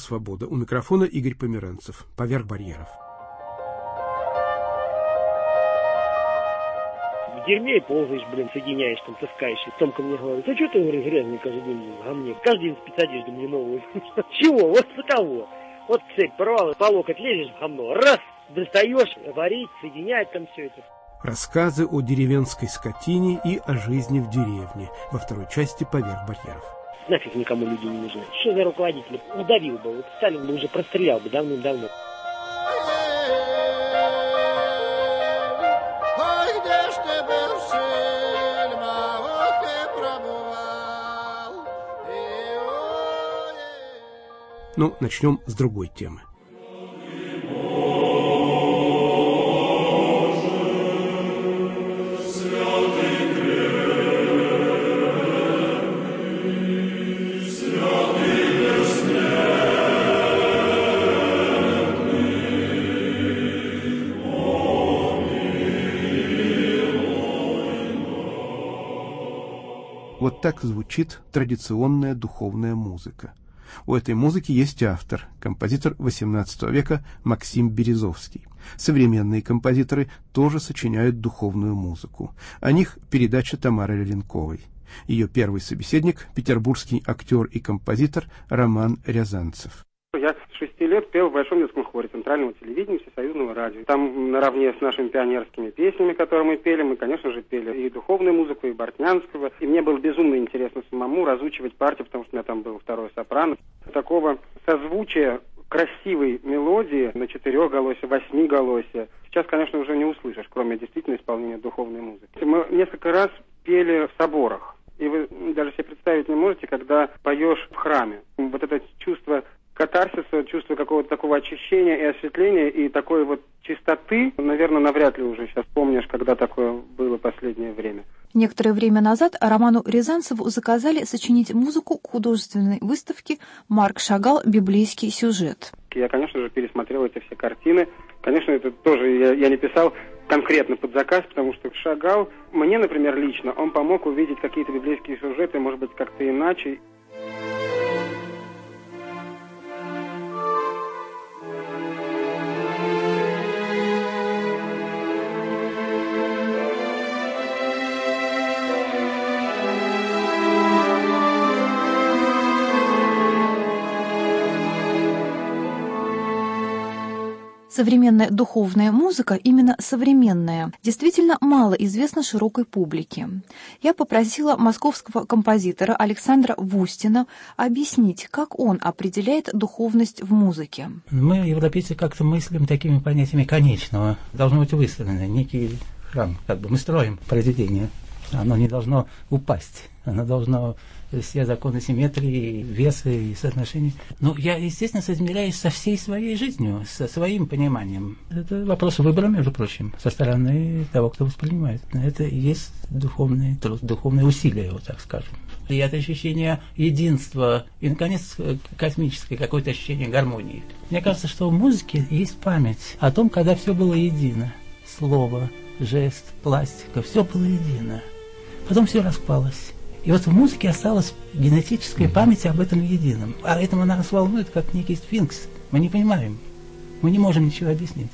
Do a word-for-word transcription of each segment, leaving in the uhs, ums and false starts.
«Свобода». У микрофона Игорь Померанцев. «Поверх барьеров». В дерьме ползаешь, блин, соединяешь, там, таскаешь. И Томка мне говорит: а что ты, говорит, грязный каждый день ко мне? Каждый день спецодежду мне новую. Чего? Вот за кого? Вот цепь порвала, по локоть лезешь в говно, раз, достаешь, варить, соединять там все это. Рассказы о деревенской скотине и о жизни в деревне. Во второй части «Поверх барьеров». Нафиг никому люди не нужны. Что за руководитель? Удавил бы. Вот Сталин бы уже прострелял бы давным-давно. Ну, начнем с другой темы. Вот так звучит традиционная духовная музыка. У этой музыки есть автор, композитор восемнадцатого века Максим Березовский. Современные композиторы тоже сочиняют духовную музыку. О них передача Тамары Левенковой. Ее первый собеседник – петербургский актер и композитор Роман Рязанцев. Я с шести лет пел в Большом детском хоре Центрального телевидения Всесоюзного радио. Там наравне с нашими пионерскими песнями, которые мы пели, мы, конечно же, пели и духовную музыку, и Бортнянского. И мне было безумно интересно самому разучивать партию, потому что у меня там был второй сопрано. Такого созвучия красивой мелодии на четырехголосье, восьмиголосье сейчас, конечно, уже не услышишь, кроме действительно исполнения духовной музыки. Мы несколько раз пели в соборах. И вы даже себе представить не можете, когда поешь в храме. Вот это чувство катарсиса, чувство какого-то такого очищения и осветления, и такой вот чистоты, наверное, навряд ли уже сейчас помнишь, когда такое было последнее время. Некоторое время назад Роману Рязанцеву заказали сочинить музыку к художественной выставке «Марк Шагал. Библейский сюжет». Я, конечно же, пересмотрел эти все картины. Конечно, это тоже я, я не писал конкретно под заказ, потому что Шагал, мне, например, лично, он помог увидеть какие-то библейские сюжеты, может быть, как-то иначе. Современная духовная музыка, именно современная, действительно мало известна широкой публике. Я попросила московского композитора Александра Вустина объяснить, как он определяет духовность в музыке. Мы, европейцы, как-то мыслим такими понятиями конечного. Должно быть выстроено некий храм. Как бы мы строим произведение. Оно не должно упасть. Оно должно все законы симметрии, веса и соотношений. Ну, я, естественно, соизмеряюсь со всей своей жизнью, со своим пониманием. Это вопрос выбора, между прочим, со стороны того, кто воспринимает. Это и есть духовный труд, духовное усилие, вот так скажем. И это ощущение единства, и, наконец, космическое какое-то ощущение гармонии. Мне кажется, что в музыке есть память о том, когда все было едино. Слово, жест, пластика, все было едино. Потом все распалось. И вот в музыке осталась генетическая память об этом едином. А этому она нас волнует, как некий сфинкс. Мы не понимаем. Мы не можем ничего объяснить.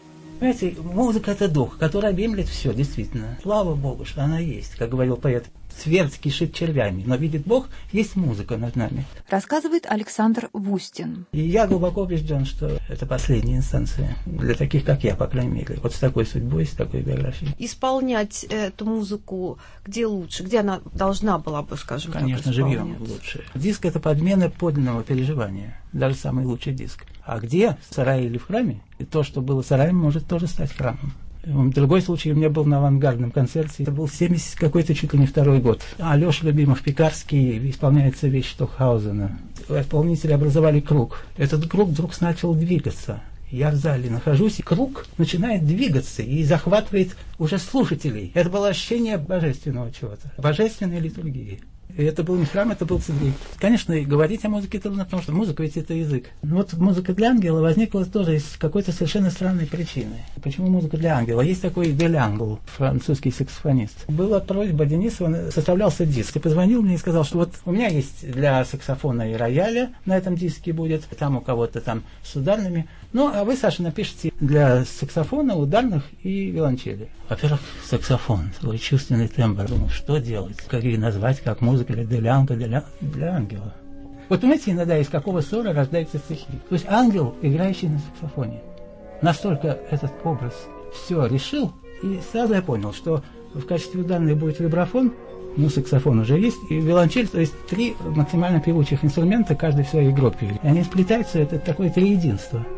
Понимаете, музыка — это дух, который объемлет все, действительно. Слава Богу, что она есть, как говорил поэт. Твердь кишит червями, но видит Бог, есть музыка над нами. Рассказывает Александр Вустин. И я глубоко убежден, что это последняя инстанция для таких, как я, по крайней мере. Вот с такой судьбой, с такой биографией. Исполнять эту музыку где лучше? Где она должна была бы, скажем так, Конечно, живьем лучше. Диск — это подмена подлинного переживания. Даже самый лучший диск. А где? В сарае или в храме? И то, что было сараем, может тоже стать храмом. Другой случай у меня был на авангардном концерте. Это был семьдесят какой-то, чуть ли не второй год. Алеша Любимов, Пекарский, исполняется вещь Штокхаузена. Исполнители образовали круг. Этот круг вдруг начал двигаться. Я в зале нахожусь, и круг начинает двигаться и захватывает уже слушателей. Это было ощущение божественного чего-то, божественной литургии. И это был не храм, это был церковь. Конечно, и говорить о музыке трудно, потому что музыка ведь это язык. Но вот музыка для ангела возникла тоже из какой-то совершенно странной причины. Почему музыка для ангела? Есть такой Дель Англ, французский саксофонист. Была просьба Дениса, он составлялся диск. И позвонил мне и сказал, что вот у меня есть для саксофона и рояля на этом диске будет, там у кого-то там с ударными. Ну, а вы, Саша, напишите для саксофона, ударных и виолончели. Во-первых, саксофон, свой чувственный тембр. Думаю, что делать? Как ее назвать, как музыка для Дель Англа, для, для ангела? Вот понимаете, иногда из какого ссора рождаются стихи. То есть ангел, играющий на саксофоне. Настолько этот образ все решил, и сразу я понял, что в качестве ударных будет вибрафон, ну, саксофон уже есть, и виолончель, то есть три максимально певучих инструмента, каждый в своей группе. И они сплетаются, это такое триединство.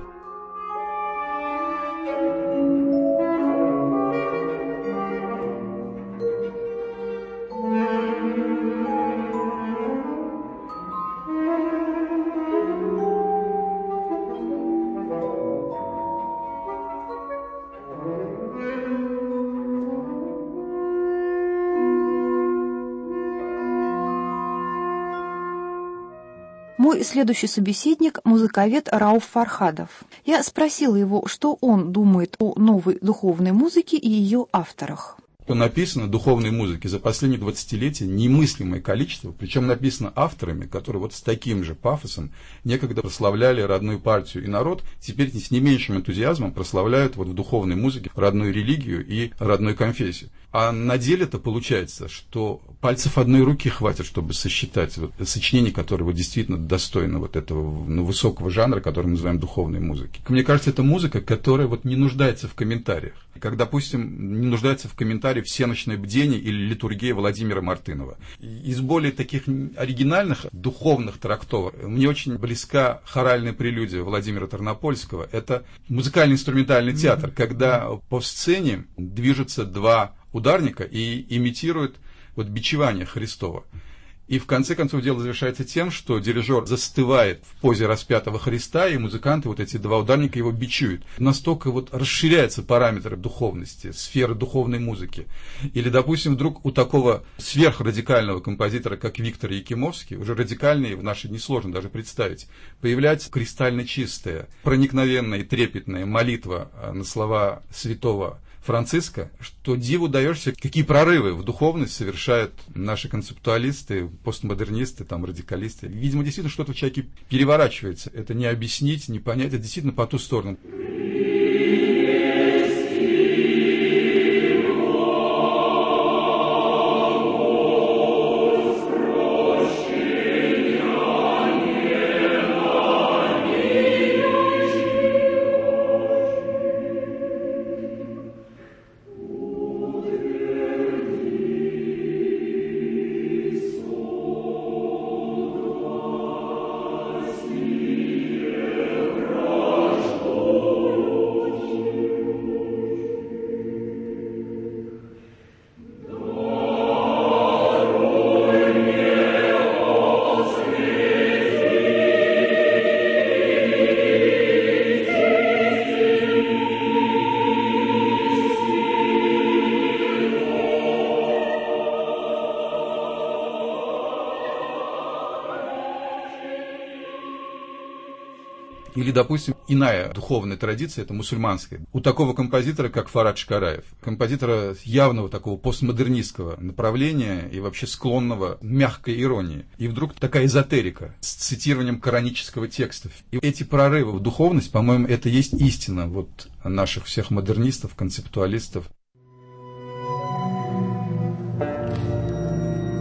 Мой следующий собеседник – музыковед Рауф Фархадов. Я спросила его, что он думает о новой духовной музыке и ее авторах. Написано духовной музыки за последние двадцатилетия немыслимое количество, причем написано авторами, которые вот с таким же пафосом некогда прославляли родную партию и народ, теперь с не меньшим энтузиазмом прославляют вот в духовной музыке родную религию и родную конфессию. А на деле-то получается, что пальцев одной руки хватит, чтобы сосчитать вот сочинения, которые вот действительно достойны вот этого ну, высокого жанра, который мы называем духовной музыкой. Мне кажется, это музыка, которая вот не нуждается в комментариях. Как, допустим, не нуждается в комментариях «Всеночное бдение» или «Литургия» Владимира Мартынова. Из более таких оригинальных духовных трактовок мне очень близка хоральная прелюдия Владимира Тарнопольского. Это музыкально-инструментальный театр, когда по сцене движутся два ударника и имитируют вот бичевание Христова. И в конце концов дело завершается тем, что дирижер застывает в позе распятого Христа, и музыканты, вот эти два ударника, его бичуют. Настолько вот расширяются параметры духовности, сферы духовной музыки. Или, допустим, вдруг у такого сверхрадикального композитора, как Виктор Якимовский, уже радикальный, в наши дни сложно даже представить, появляется кристально чистая, проникновенная и трепетная молитва на слова святого Франциска, что диву даешься, какие прорывы в духовность совершают наши концептуалисты, постмодернисты, там, радикалисты. Видимо, действительно что-то в человеке переворачивается. Это не объяснить, не понять, это действительно по ту сторону. Или, допустим, иная духовная традиция, это мусульманская. У такого композитора, как Фарад Шкараев, композитора явного такого постмодернистского направления и вообще склонного мягкой иронии. И вдруг такая эзотерика с цитированием коранического текста. И эти прорывы в духовность, по-моему, это есть истина вот наших всех модернистов, концептуалистов.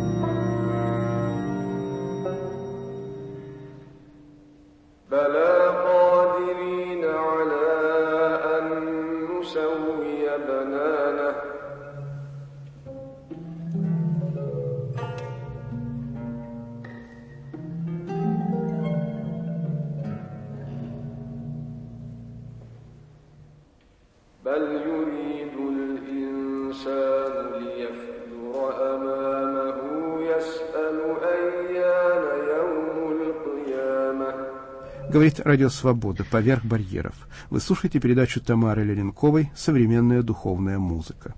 Говорит Радио Свобода «Поверх барьеров». Вы слушаете передачу Тамары Лененковой «Современная духовная музыка».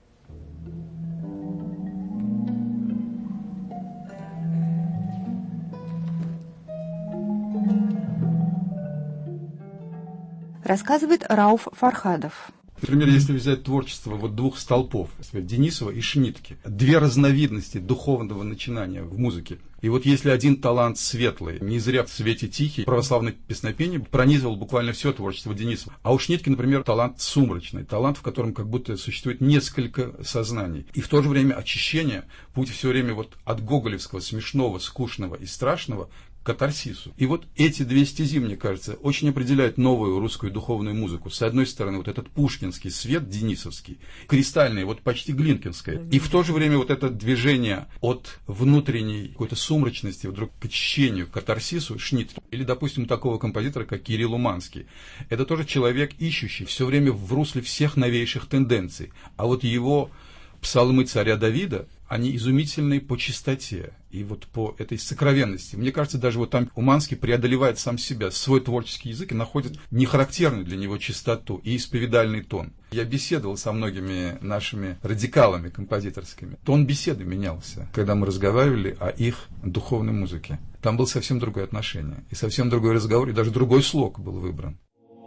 Рассказывает Рауф Фархадов. Например, если взять творчество вот двух столпов, Денисова и Шнитке, две разновидности духовного начинания в музыке. И вот если один талант светлый, не зря в «Свете тихий», православное песнопение пронизывал буквально все творчество Денисова. А у Шнитки, например, талант сумрачный, талант, в котором как будто существует несколько сознаний. И в то же время очищение, путь все время вот от гоголевского, смешного, скучного и страшного к катарсису. И вот эти две стези, мне кажется, очень определяют новую русскую духовную музыку. С одной стороны, вот этот пушкинский свет денисовский, кристальный, вот почти глинкинское. И в то же время вот это движение от внутренней какой-то сумрачности вдруг к очищению, к катарсису Шнитке. Или, допустим, такого композитора, как Кирилл Уманский. Это тоже человек, ищущий все время в русле всех новейших тенденций. А вот его псалмы царя Давида, они изумительные по чистоте и вот по этой сокровенности. Мне кажется, даже вот там Уманский преодолевает сам себя, свой творческий язык и находит нехарактерную для него чистоту и исповедальный тон. Я беседовал со многими нашими радикалами композиторскими. Тон беседы менялся, когда мы разговаривали о их духовной музыке. Там было совсем другое отношение, и совсем другой разговор, и даже другой слог был выбран.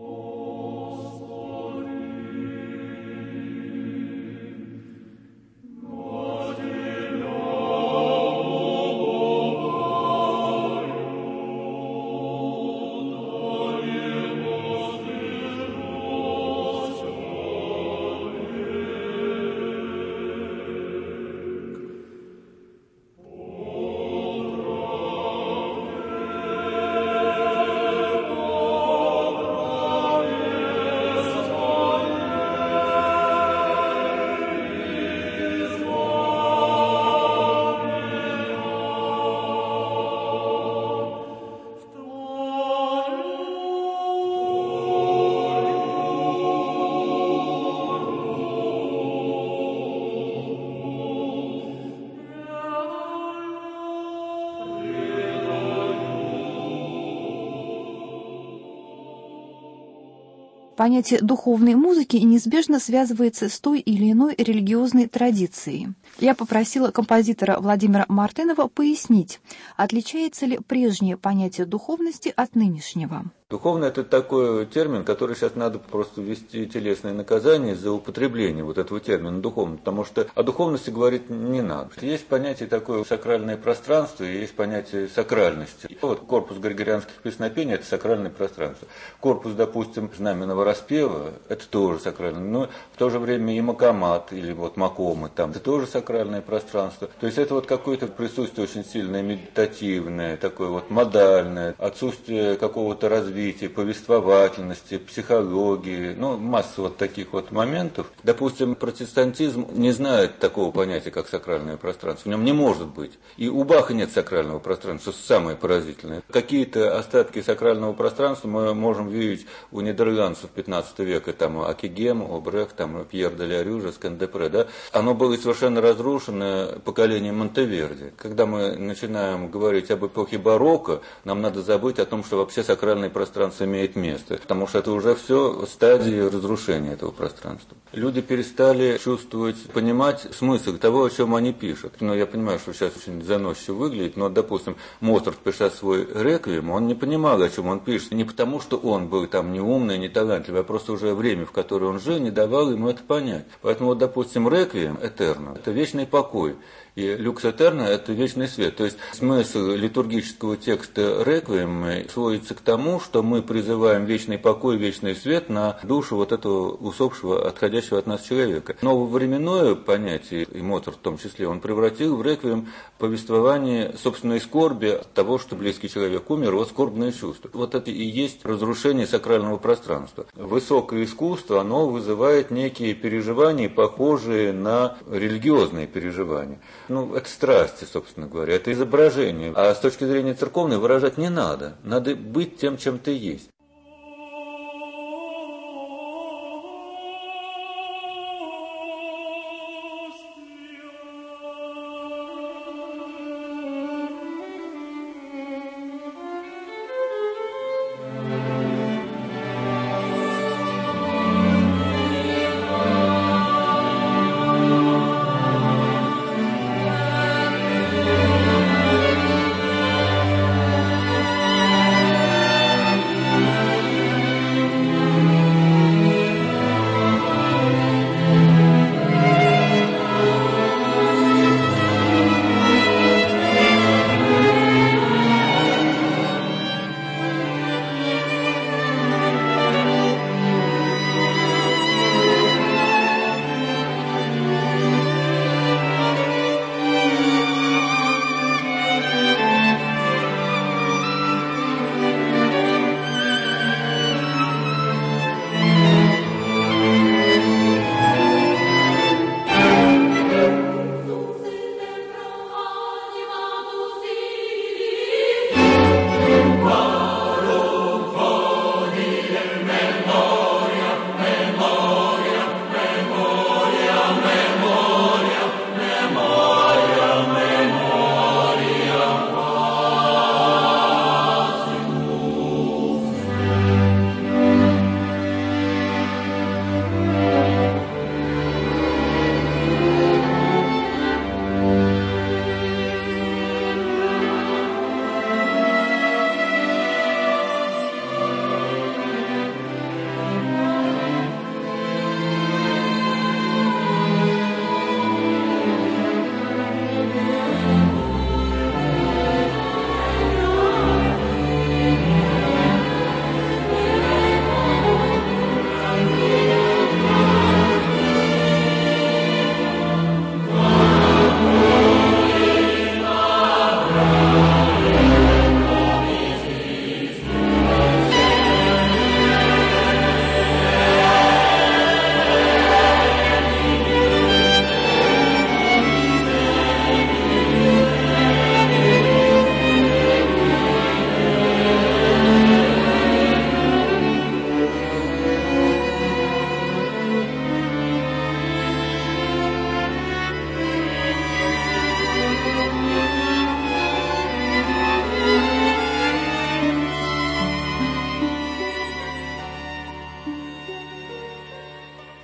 Понятие духовной музыки неизбежно связывается с той или иной религиозной традицией. Я попросила композитора Владимира Мартынова пояснить, отличается ли прежнее понятие духовности от нынешнего. Духовное – это такой термин, который сейчас надо просто ввести телесное наказание за употребление вот этого термина духовно, потому что о духовности говорить не надо. Есть понятие такое сакральное пространство и есть понятие сакральности. Вот корпус григорианских песнопений – это сакральное пространство. Корпус, допустим, знаменного распева – это тоже сакральное, но в то же время и макомат или вот макомы там – это тоже сакральное пространство. То есть это вот какое-то присутствие очень сильное, медитативное, такое вот модальное, отсутствие какого-то развития, повествовательности, психологии, ну, масса вот таких вот моментов. Допустим, протестантизм не знает такого понятия, как сакральное пространство. В нем не может быть. И у Баха нет сакрального пространства, что самое поразительное. Какие-то остатки сакрального пространства мы можем видеть у нидерландцев пятнадцатого века, там, Акигем, Обрех, там, Пьер де ля Рюжа, Скандепре, да. Оно было совершенно разрушено поколением Монтеверди. Когда мы начинаем говорить об эпохе барокко, нам надо забыть о том, что вообще сакральное пространство пространство имеет место, потому что это уже все стадии разрушения этого пространства. Люди перестали чувствовать, понимать смысл того, о чем они пишут. Но я понимаю, что сейчас очень заносчиво выглядит, но, допустим, Моцарт, пиша свой реквием, он не понимал, о чем он пишет. Не потому, что он был там не умный, не талантливый, а просто уже время, в которое он жил, не давало ему это понять. Поэтому, вот, допустим, реквием, этерно, это вечный покой. И люкс этерно – это вечный свет. То есть смысл литургического текста реквием сводится к тому, что мы призываем вечный покой, вечный свет на душу вот этого усопшего, отходящего от нас человека. Нововременное понятие, и Моцарт в том числе, он превратил в реквием повествование собственной скорби от того, что близкий человек умер, вот скорбное чувство. Вот это и есть разрушение сакрального пространства. Высокое искусство, оно вызывает некие переживания, похожие на религиозные переживания. Ну, это страсти, собственно говоря, это изображение. А с точки зрения церковной выражать не надо. Надо быть тем, чем ты есть.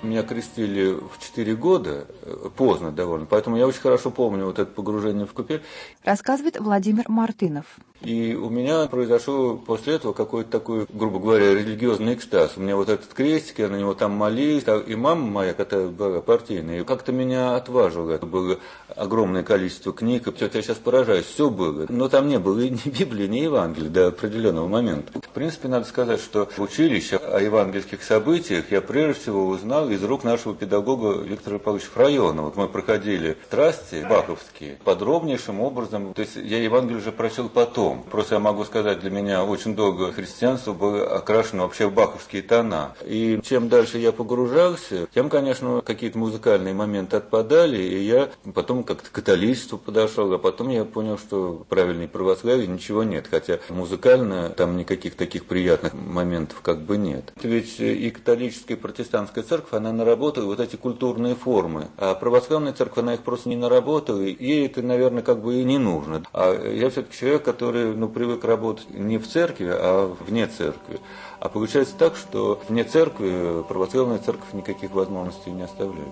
Меня крестили в четыре года, поздно довольно, поэтому я очень хорошо помню вот это погружение в купель. Рассказывает Владимир Мартынов. И у меня произошел после этого какой-то такой, грубо говоря, религиозный экстаз. У меня вот этот крестик, я на него там молился. И мама моя, которая была партийная, как-то меня отважила. Это было огромное количество книг. И вот я сейчас поражаюсь, все было. Но там не было ни Библии, ни Евангелия до определенного момента. В принципе, надо сказать, что в училище о евангельских событиях я прежде всего узнал из рук нашего педагога Виктора Павловича Фрайонова. Мы проходили страсти баховские подробнейшим образом. То есть я Евангелие уже прочел потом. Просто я могу сказать, для меня очень долго христианство было окрашено вообще в баховские тона. И чем дальше я погружался, тем, конечно, какие-то музыкальные моменты отпадали, и я потом как-то к католичеству подошел, а потом я понял, что правильной православии ничего нет, хотя музыкально там никаких таких приятных моментов как бы нет. Ведь и католическая, и протестантская церковь, она наработала вот эти культурные формы, а православная церковь, она их просто не наработала, и ей это, наверное, как бы и не нужно. А я все-таки человек, который ну, привык работать не в церкви, а вне церкви. А получается так, что вне церкви православная церковь никаких возможностей не оставляет.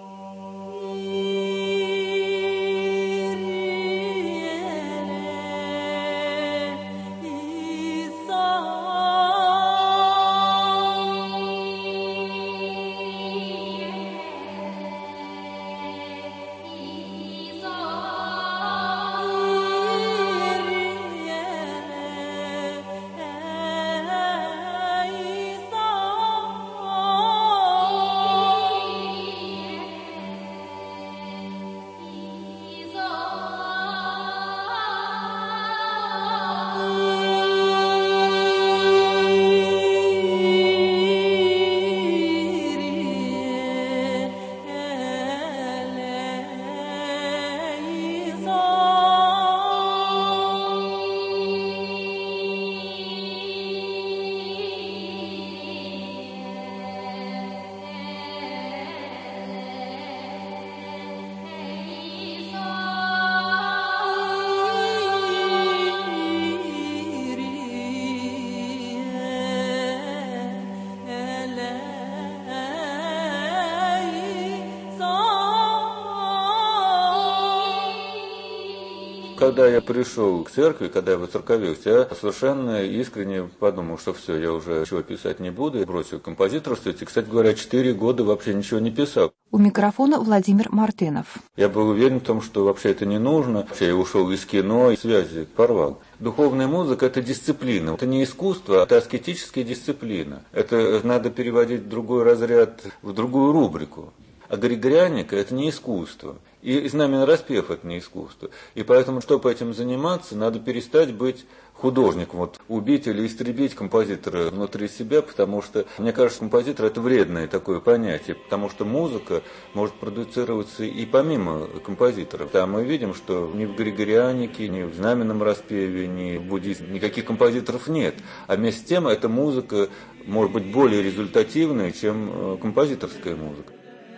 Когда я пришел к церкви, когда я воцерковился, я совершенно искренне подумал, что все, я уже ничего писать не буду, я бросил композиторство. И, кстати говоря, четыре года вообще ничего не писал. У микрофона Владимир Мартынов. Я был уверен в том, что вообще это не нужно. Я ушел из кино, и связи порвал. Духовная музыка – это дисциплина. Это не искусство, это аскетическая дисциплина. Это надо переводить в другой разряд, в другую рубрику. А григорианика – это не искусство. И знаменный распев – это не искусство. И поэтому, чтобы этим заниматься, надо перестать быть художником. Вот убить или истребить композитора внутри себя, потому что, мне кажется, композитор – это вредное такое понятие, потому что музыка может продуцироваться и помимо композиторов. А мы видим, что ни в григорианике, ни в знаменном распеве, ни в буддизме никаких композиторов нет. А вместе с тем, эта музыка может быть более результативной, чем композиторская музыка.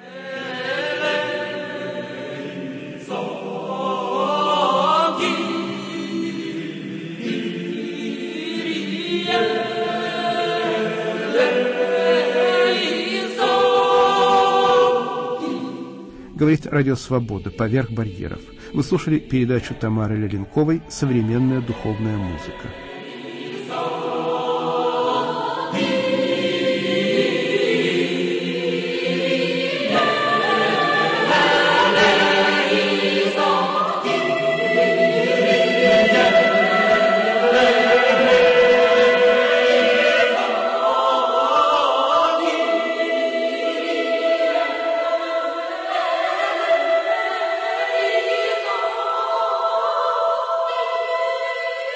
Говорит Радио Свобода «Поверх барьеров». Вы слушали передачу Тамары Леленковой «Современная духовная музыка».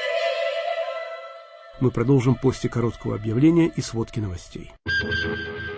Мы продолжим после короткого объявления и сводки новостей.